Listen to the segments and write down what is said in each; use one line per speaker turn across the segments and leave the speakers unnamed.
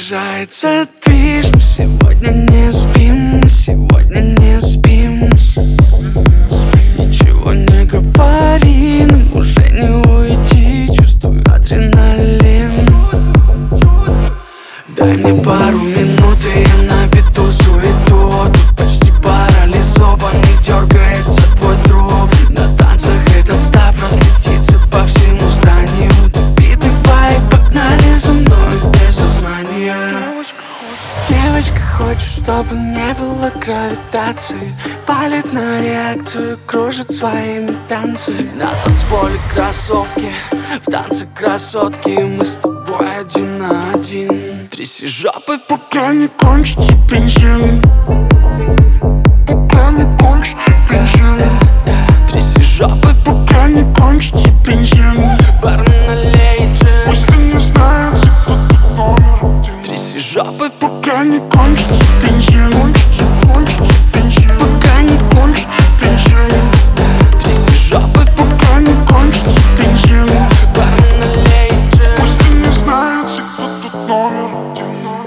приближается движ. Мы сегодня не спим, мы сегодня не спим. Ничего не говори, нам уже не уйти. Чувствую адреналин. Дай мне пару минут, и я наведу суету. Тут почти парализованный, дергается твой друг. На танцах этот став разлетится по всему зданию. Битый вайб, погнали за мной без сознания. Девочка хочет, чтобы не было гравитации. Палит на реакцию, кружит своими танцами. На танцполе кроссовки, в танце красотки. Мы с тобой один на один. Тряси жопой,
пока не кончится бензин. Пока не кончится бензин.
Тряси жопой,
пока не кончится бензин.
бармен налей джин.
Пусть не знает, кто тут номер один.
Тряси жопой,
пока не кончится бензин. Кончится бензин.
пока не
Кончится бензин.
тряси жопой,
пока не кончится бензин.
бармен налей джин.
Пусть не знает, кто тут номер один.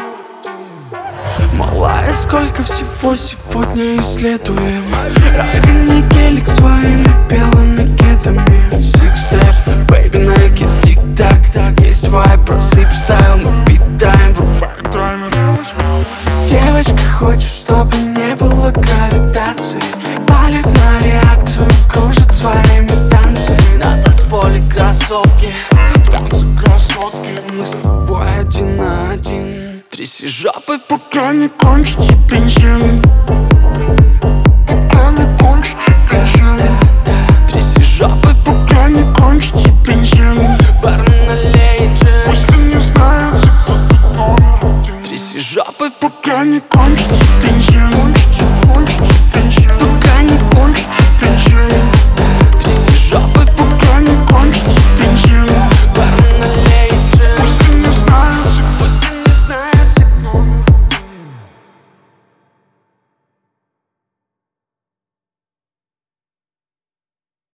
Малая, сколько всего сегодня исследуем. Разгони гелик своими белыми кедами. Six step, baby, naked, тик-так. Есть вайб, просыпь стайл, мы впитаем, врубай таймер. Девочка хочет, чтобы не было гравитации. Палит на реакцию, кружит своими танцами. На танцполе кроссовки,
В танце красотки.
мы с тобой один на один. Тряси жопой,
Пока не кончится бензин. Пока не кончится бензин.
тряси жопой,
Пока не кончится бензин.